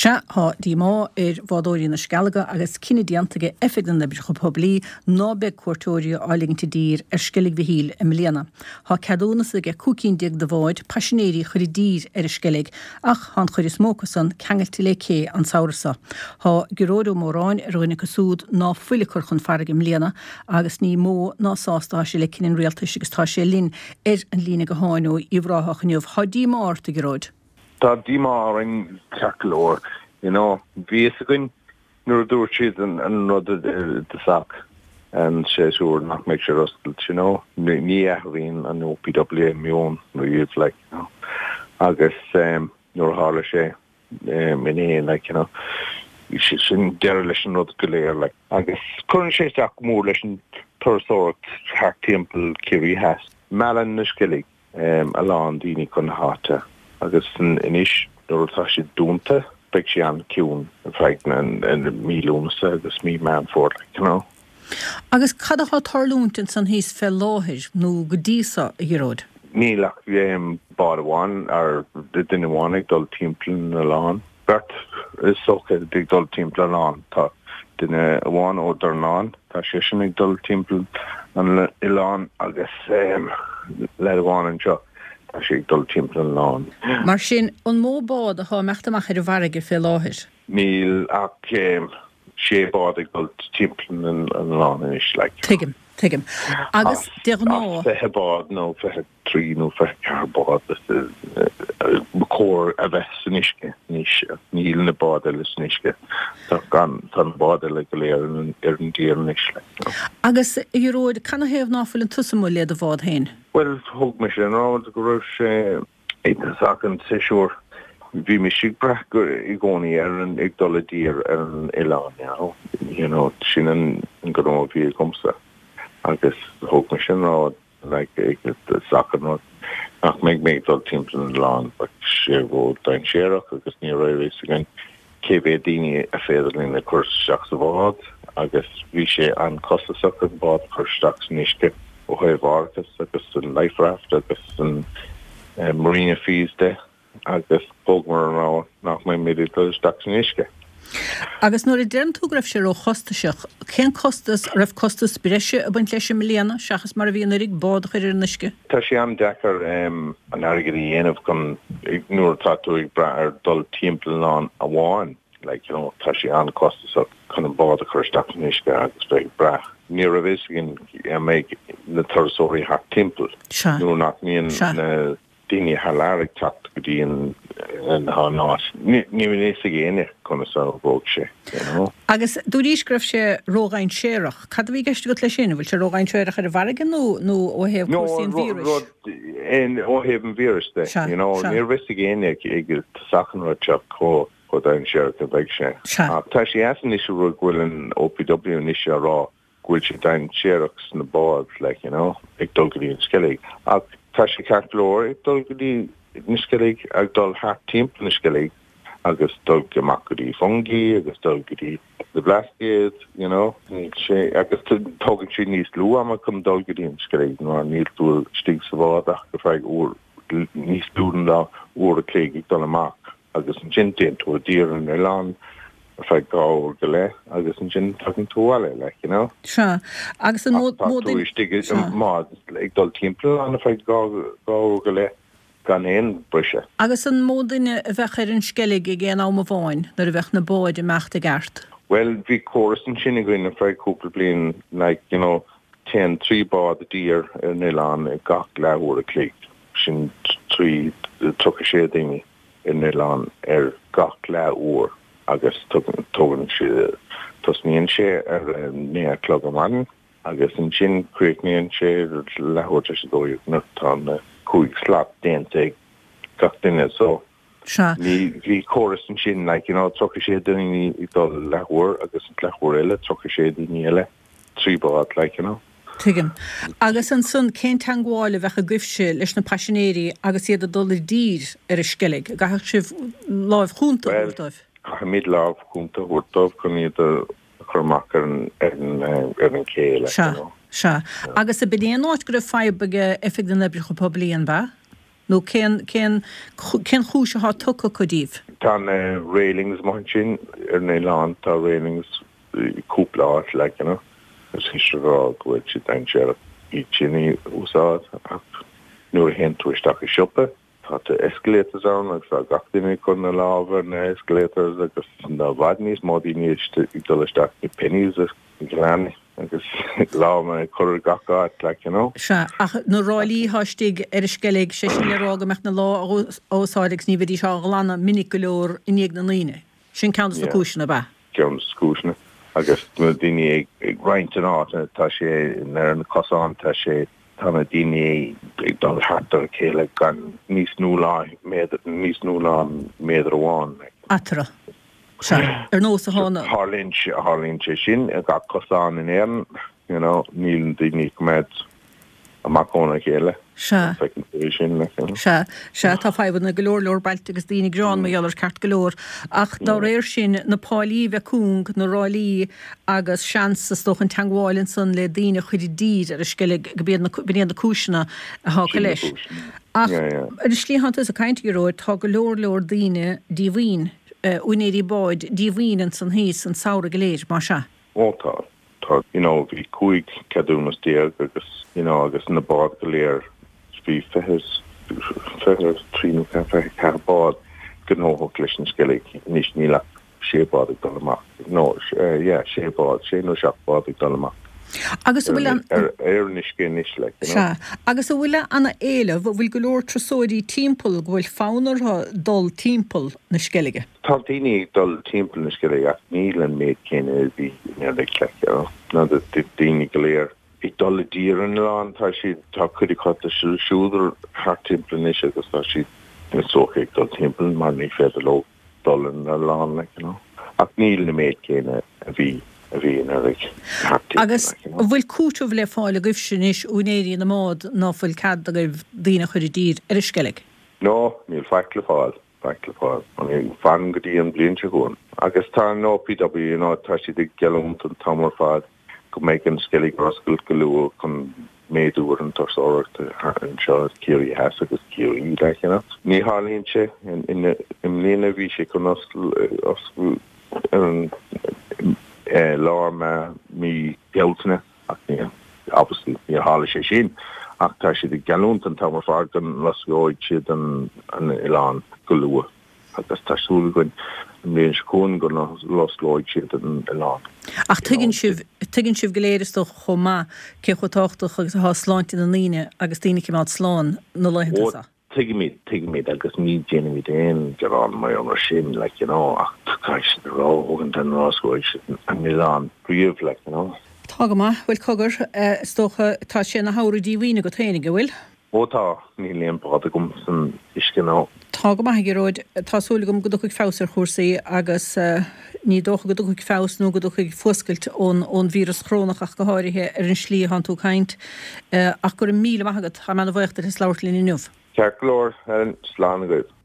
Se há dí má bhádóirí na Scealga agus cinine diantaige effegan na brícha poblí ná be cuairtóirí áliginnta dír scilig bhíl i mbliana. Tá ceadúnas ag cúcín diag de bháid passionéirí chuir dír scilig ach há chuir smócasan cheangailtí le cé an saorasa. Tá guróidú mórráin roinna cosúd ná fuilicur chun farag i mbliana agus ní mó ná sástá sé le cinan réaltas agus tá sé lín an lína go háinú i bhráthach niuh. Tá dí máirta guróid. Tá dímar in caclór, bhí againn nuair dúir siad an rud de sac an sé siúr nach méid sé rustailt, ní ahíonn an OPW mion nó dhéad le agus nuair hála sé in éon sin deir leis an rud go léir agus chuann sé teach mór leis an tuairteoireacht thar timpeall Cirrí Heas. Meallan na scilig a lán daoine chun háta. agus inis nuairtá sé dúnta beidh sé an ciún feicna an mílúnasa agus mí meán fór Agus cad aá tarlúntain san híos fé láthir nó go díosa a ghiróid? Nílach bád amháin ar duine amháin ag dul timpeall na lán. Bert is socha ag dul timpeall na lán. Tá duine amháin ó dar lán, tá sé sin ag dul timpeall an i lán agus le amháin anseo. sé dul timpeall lán. Mar sin an móbád a há meachtamach ar a bharige fé láthir? Níl ach sé bád ag dul timpeall an lán is le. Tuigim. Agus deag ná. Fethe bád nó fethe trí nó fethe cear bád cór a bheith san isce níl na bád eile san isce. Tá gan tan bád eile go léir ar an díal is le. Agus i róid canna héamh náfuil an tusamú léad a bhád hain? Well, thug me sé rád go raibh sé éidirach an séisiúr bhí me siag breth go i gcónaí ar an ag dul a dír ar an Ileán, sin an go bhí gomsa. Agus thug me sin rád ag sacr nó nach méid dul timpeall an lán, sé bhór dain séireach agus ní raibh againn cébé daoine a féidirlín le chuir seach sa bhád, agus bhí sé an costasach an bád chuir seach san isce. ó Huelvarkas agus an life raft agus an marina fees de agus pógmar an nach mé méidir daction isce. Agus nuair den tú raibh sé ó chostaseach, cén costas raibh costas breise a baint leis milliana seachas mar a bhíon rig bád chuir ar nisce? Tá sé an dechar an airgeí dhéanamh chun nuair táú ag bra ar dul timpeall lán a bháin, tá sé an costas chun an bád a chuir daction isce agus beidh brach. Ní a bhís gin méid na tuairisóirí thar timpeall. Nuair nach níon na daoine haláraigh tacht go dtí an há nás. Ní éis a géine chuna sa bóg sé. Agus dúrís greibh sé rógáin séireach. Cad bhí geiste go lei sin, bhfuil sé rógáin séireach ar a bharige nó ó héamh cuasaí an vírus? Ó héamh an vírus de. Ní bhís a géine ag sachan teach có dain séireach a bheith sé. Tá sé easan is bhfuil an OPW is rá gúil sé dain séireachs na bád ag dulgadí an scilig. Ach tá sé caclóir ag dulgadí na scilig ag dul thar timpeall na scilig agus dul gomakgadí fungi agus dulgadí the blascade, sé agus tógann sé níos lú ama chun dulgadí an scilig nó níl dúil stig sa bhád ach go feadh níos lúdan lá uair a cléig ag dul amach agus an jintéin tú a dír an Ileán feit gá go le agus an sin tugann túáile Se agus an módú stig mád ag dul timpeall an feit gá go le gan éon brise. Agus an módaine a bheith ar an scilig i ggéan am a bháin nar a bheith na báid i meachta gart? Well, bhí choras an sin goin a feid cúpla bliain 10 trí bád a dír ar an Ileán ag gach leabhar a clíc sin trí tucha sé daoine ar an Ileán ar gach leabhar agus tógann sé tosníonn sé ar néar clog amhain agus an sin cruithníonn sé leabhar sé dóibh nó tá cúig slap déanta ag gach duine so hí choras an sin trocha sé daoine i dul leabhar agus an leabhar eile trocha sé daoine eile trí bád Tuigim. Agus an sun cén teagháil a bheith a gcuimhse leis na passionéirí agus iad a dul dír ar a scilig. Gaithfeadh sibh láimh chúnta úrtaibh? Cha míad láimh chúnta úrtaibh chun iad a chumach ar an céile. Se. Agus a bedéon áit go raibh feibige effecht den lebricha poblíon ba? nó cén chúise há tucha codíh. Tá railings mar sin Neiland tá railings cúpla áit le gus hisrá gohfuil si dain sé í Ginny úsáid nuair hen tuaisteach I siopa. Tá escalators an agus a gachtainna chun na lábhar na escalators agus na bhaidníos módíní ag dulaisteach na pennies a gleanna agus láma chuir gacáit le Se ach nó ráilí háistigh skeig sé sin le rágameach na lá ósáidegus ní bhí seo lána minic go leor iníag na líine. Sin ceantas na cúisina ba? Ceantas cúisina agus daine ag roiint an áit tá sé nar na cosán tá sé tána daine ag dul hartar céile gan níos núlá méadar amháin. Atra. Se nós a hána. Harlín sé sin a ga cosán in éan, níl daine méid amachóna chéile. Se tá fáibh na golóir bailt agus daoine grán meallar ceart golóir ach dá réir sin na páilí bheith cúng na ráilí agus seansa stoch an teagháilinn san le daine chuidir dír ar scilig go bíon na cúisina a hácha leis. Ach slíhananta a caiint róid tá golóir daine díomhhaoin unéirí báid díomhhaoin an san híos an saora go léir mar se. Ótá bhí cuaig ceadúnas déag agus na bád go léir bhí fethir tríú carbád go nóthach leis an scilig níos níla sébád ag dul amach. Sébád sé nó seachbád ag dul amach. Agus bhfuil níos le. Agus bhfuil anna éile bhfuil go leor trasóirí timppel bhfuil fánartha dul timppel na scilige. Tá daoine dul timppel na scilige ach níl an méid céine bhí le ná daoine go léir. I dul dír an lán tá si tá chuidir chata siúdar haar timppel is agus tá si socha ag dul timppel mar ní féidir lo dul an lán le ach níl na méid céine a bhí agus bhfuil cúteamh le fáil a gcuibh is únéirí na mád ná bhfuil cad a goibh daoine chuidir dír ar scilig. No, níl feicla fáil an fan go dtí an blion se gún. Agus tá nó PW tá si ag geúnt an tamar fád go méid an scilig rascail go luú chun méadúir an tarsáirt an seo cíirí heas agus cíirí le. Ní hálíonn sé im líana bhí sé chun láir me mí gealtaine ach obviously ní hála sé sin ach tá si ag geúnt an tamar fád an lasgóid siad an Ián go luú agus tásúla goin mléon scón go lasgóid siad an Ián. Ach tuigeann sibh go léiristeach chomá cé chutáchtach agus há sláinte na líine agus daoine cé máid sláán nó leithintasa. Tuigimid agus ní déanaid éon garrán mai an sin le ach caiis rá ógan den rásgóid an Ián príomh le. Tágamá bhfuil cogur stocha tá sé na háirí díomhhaoine go téine go bhfuil? Ótá ní léon bád gom san isce ná. Tágamá róid tásúla gom go chuig fásar chósaí agus ní dócha go chuig fás nó go chuig foscailt ón vírus chrónach ach go háirithe ar an slí han tú caint ach gur 1,000 maigad ha mena bhaochttar is láirlín inniuh. Cearclór an sláán a goibh.